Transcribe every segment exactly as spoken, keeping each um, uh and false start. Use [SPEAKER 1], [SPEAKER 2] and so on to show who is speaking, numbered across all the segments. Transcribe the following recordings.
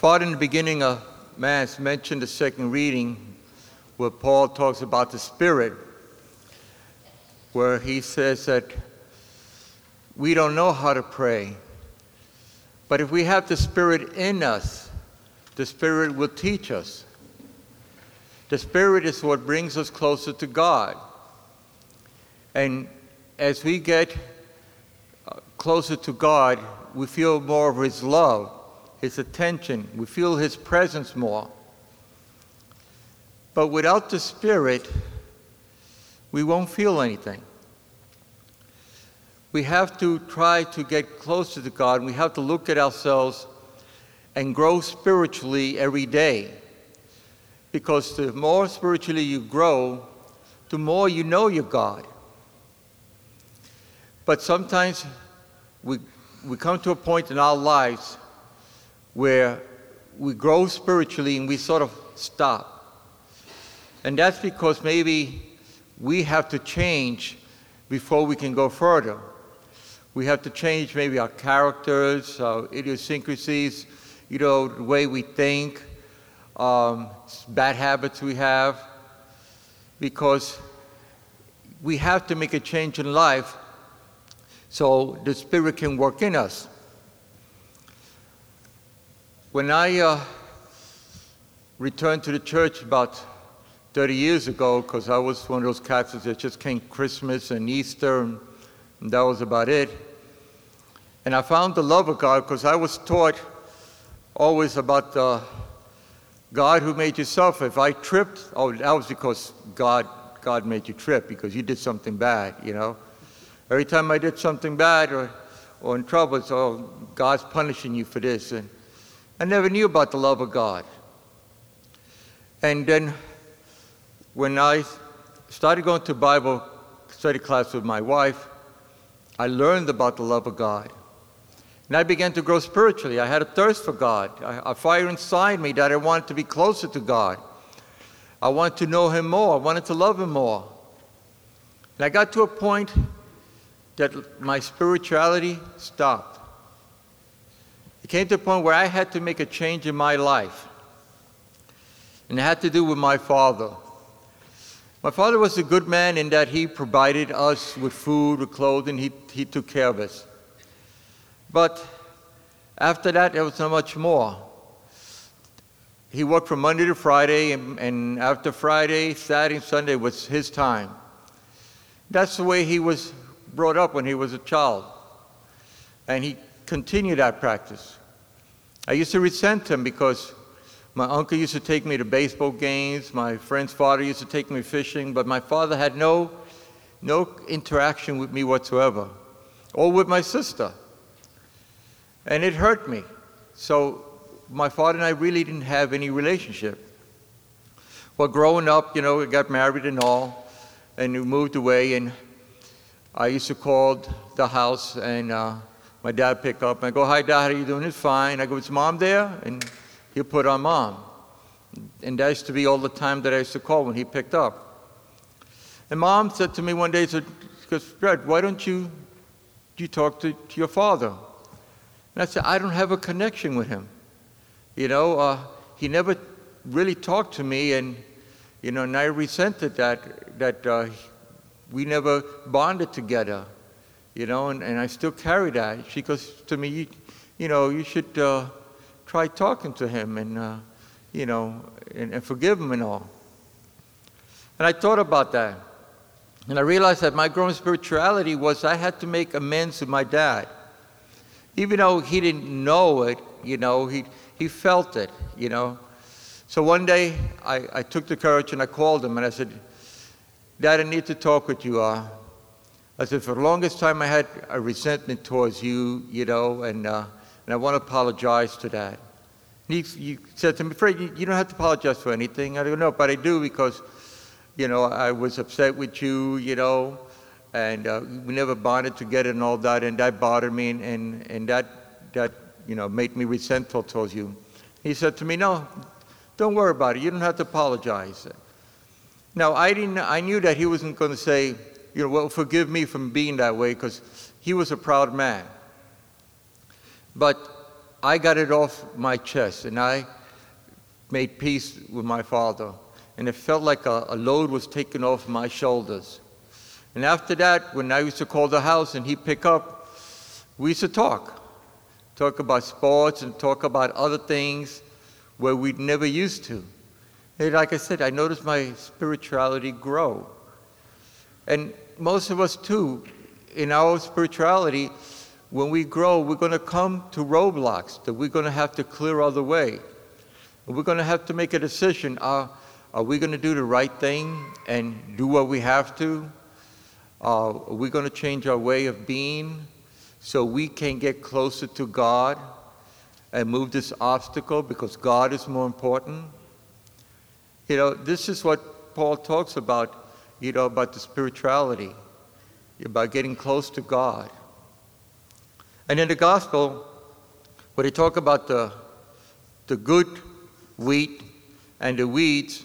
[SPEAKER 1] Father, in the beginning of Mass, mentioned the second reading where Paul talks about the Spirit, where he says that we don't know how to pray, but if we have the Spirit in us, the Spirit will teach us. The Spirit is what brings us closer to God. And as we get closer to God, we feel more of His love, His attention. We feel His presence more. But without the Spirit, we won't feel anything. We have to try to get closer to God. We have to look at ourselves and grow spiritually every day. Because the more spiritually you grow, the more you know your God. But sometimes we, we come to a point in our lives where we grow spiritually and we sort of stop. And that's because maybe we have to change before we can go further. We have to change maybe our characters, our idiosyncrasies, you know, the way we think, um, bad habits we have, because we have to make a change in life so the Spirit can work in us. When I uh, returned to the church about thirty years ago, because I was one of those Catholics that just came Christmas and Easter, and, and that was about it. And I found the love of God because I was taught always about the God who made you suffer. If I tripped, oh, that was because God, God made you trip because you did something bad, you know. Every time I did something bad or, or in trouble, it's, oh, God's punishing you for this. And I never knew about the love of God. And then when I started going to Bible study class with my wife, I learned about the love of God. And I began to grow spiritually. I had a thirst for God, a fire inside me that I wanted to be closer to God. I wanted to know Him more. I wanted to love Him more. And I got to a point that my spirituality stopped. It came to a point where I had to make a change in my life. And it had to do with my father. My father was a good man in that he provided us with food, with clothing. He, he took care of us. But after that, there was so much more. He worked from Monday to Friday, and, and after Friday, Saturday, and Sunday was his time. That's the way he was brought up when he was a child. And he continued that practice. I used to resent him because my uncle used to take me to baseball games, my friend's father used to take me fishing, but my father had no, no interaction with me whatsoever, or with my sister. And it hurt me. So my father and I really didn't have any relationship. Well, growing up, you know, we got married and all, and we moved away, and I used to call the house, and uh, my dad picked up, and I go, "Hi, Dad, how are you doing?" "It's fine." I go, "Is Mom there?" And he'll put on Mom. And that used to be all the time that I used to call when he picked up. And Mom said to me one day, she goes, "Fred, why don't you, you talk to, to your father?" And I said, "I don't have a connection with him. You know, uh, he never really talked to me, and, you know, and I resented that, that uh, we never bonded together, you know, and, and I still carry that." She goes to me, you, you know, you should uh, try talking to him and, uh, you know, and, and forgive him and all. And I thought about that. And I realized that my growing spirituality was I had to make amends with my dad. Even though he didn't know it, you know, he, he felt it, you know. So one day I, I took the courage and I called him and I said, "Dad, I need to talk with you. Uh, I said, for the longest time I had a resentment towards you, you know, and, uh, and I want to apologize to that." And he, he said to me, "Fred, you, you don't have to apologize for anything." I go, "No, but I do because, you know, I was upset with you, you know, and uh, we never bonded together and all that, and that bothered me, and, and, and that, that, you know, made me resentful towards you." He said to me, "No, don't worry about it. You don't have to apologize." Now, I didn't. I knew that he wasn't going to say, you know, "Well, forgive me for being that way," because he was a proud man. But I got it off my chest, and I made peace with my father. And it felt like a, a load was taken off my shoulders. And after that, when I used to call the house and he'd pick up, we used to talk. Talk about sports and talk about other things where we'd never used to. And like I said, I noticed my spirituality grow. And most of us too, in our spirituality, when we grow, we're going to come to roadblocks that we're going to have to clear out the way. And we're going to have to make a decision. Are, are we going to do the right thing and do what we have to? Uh, are we going to change our way of being so we can get closer to God and move this obstacle because God is more important? You know, this is what Paul talks about, you know, about the spirituality, about getting close to God. And in the gospel, when they talk about the, the good wheat and the weeds,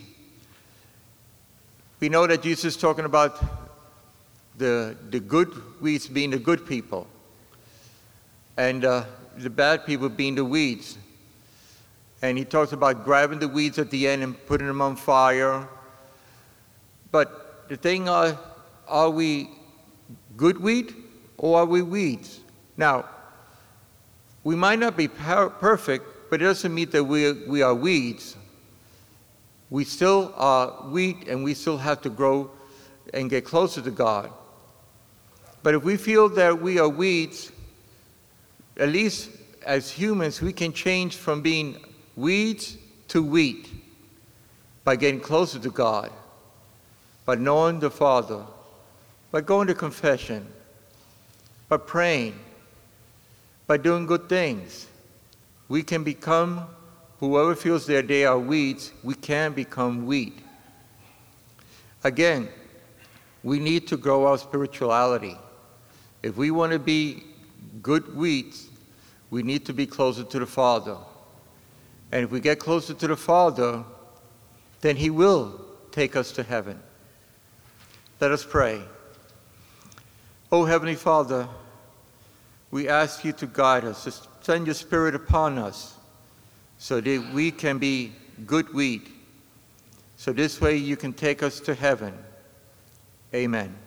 [SPEAKER 1] we know that Jesus is talking about the, the good weeds being the good people, and uh, the bad people being the weeds. And he talks about grabbing the weeds at the end and putting them on fire. But the thing are, are we good wheat or are we weeds? Now, we might not be per- perfect, but it doesn't mean that we, we are weeds. We still are wheat, and we still have to grow and get closer to God. But if we feel that we are weeds, at least as humans, we can change from being weeds to wheat by getting closer to God, by knowing the Father, by going to confession, by praying, by doing good things. We can become, whoever feels that they are weeds, we can become wheat. Again, we need to grow our spirituality. If we want to be good weeds, we need to be closer to the Father. And if we get closer to the Father, then He will take us to heaven. Let us pray. Oh, Heavenly Father, we ask you to guide us, to send your Spirit upon us so that we can be good wheat. So this way you can take us to heaven. Amen.